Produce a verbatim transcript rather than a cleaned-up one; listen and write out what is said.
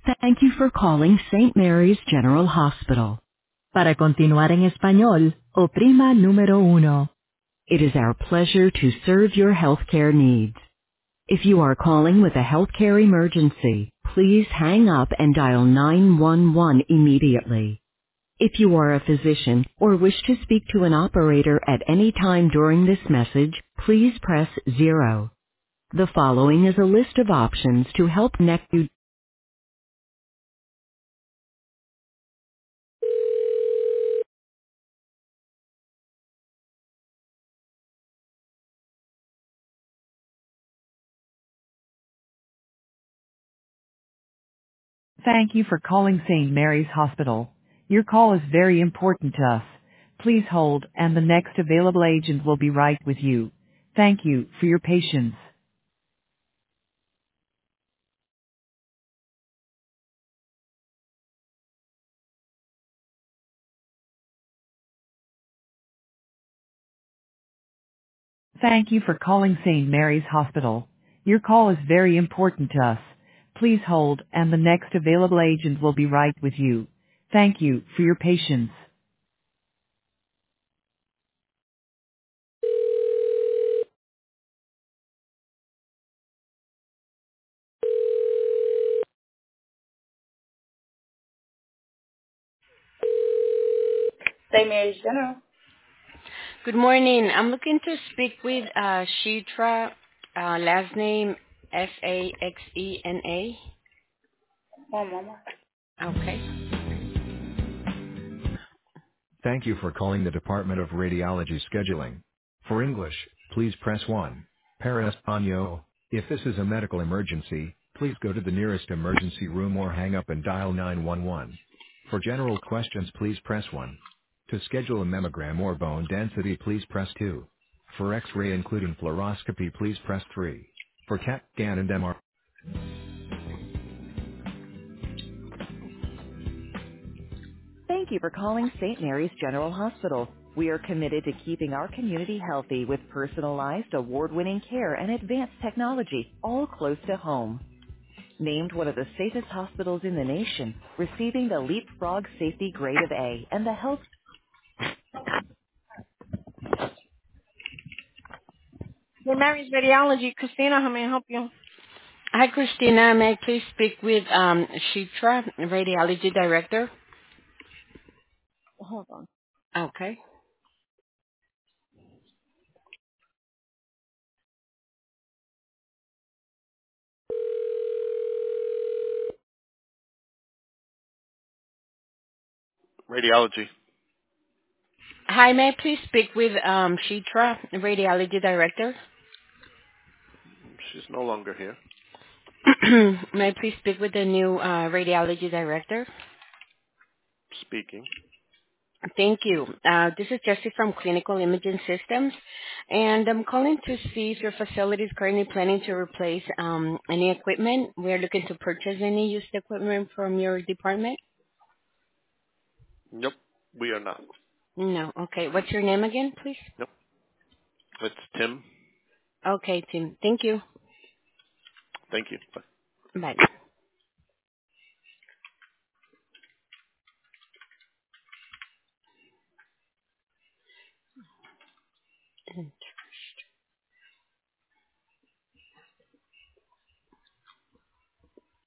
Thank you for calling Saint Mary's General Hospital. Para continuar en español, oprima número uno. It is our pleasure to serve your healthcare needs. If you are calling with a healthcare emergency, please hang up and dial nine one one immediately. If you are a physician or wish to speak to an operator at any time during this message, please press zero. The following is a list of options to help connect you. Thank you for calling Saint Mary's Hospital. Your call is very important to us. Please hold, and the next available agent will be right with you. Thank you for your patience. Thank you for calling Saint Mary's Hospital. Your call is very important to us. Please hold, and the next available agent will be right with you. Thank you for your patience. Saint Mary's General. Good morning. I'm looking to speak with uh, Shitra, uh, last name S A X E N A. One moment. Okay. Thank you for calling the Department of Radiology Scheduling. For English, please press one. Para Español, if this is a medical emergency, please go to the nearest emergency room or hang up and dial nine one one. For general questions, please press one. To schedule a mammogram or bone density, please press two. For X-ray including fluoroscopy, please press three. For CAT scan and M R I, Thank you for calling Saint Mary's General Hospital. We are committed to keeping our community healthy with personalized, award-winning care and advanced technology, all close to home. Named one of the safest hospitals in the nation, receiving the Leapfrog Safety Grade of A and the Health. Saint Mary's Radiology, Christina, how may I help you? Hi, Christina. May I please speak with um, Shitra, Radiology Director? Hold on. Okay. Radiology. Hi, may I please speak with um, Shitra, Radiology Director? She's no longer here. May I please speak with the new uh, Radiology Director? Speaking. Thank you. Uh, this is Jessie from Clinical Imaging Systems, and I'm calling to see if your facility is currently planning to replace um, any equipment. We're looking to purchase any used equipment from your department. Nope. We are not. No. Okay. What's your name again, please? Nope. It's Tim. Okay, Tim. Thank you. Thank you. Bye. Bye.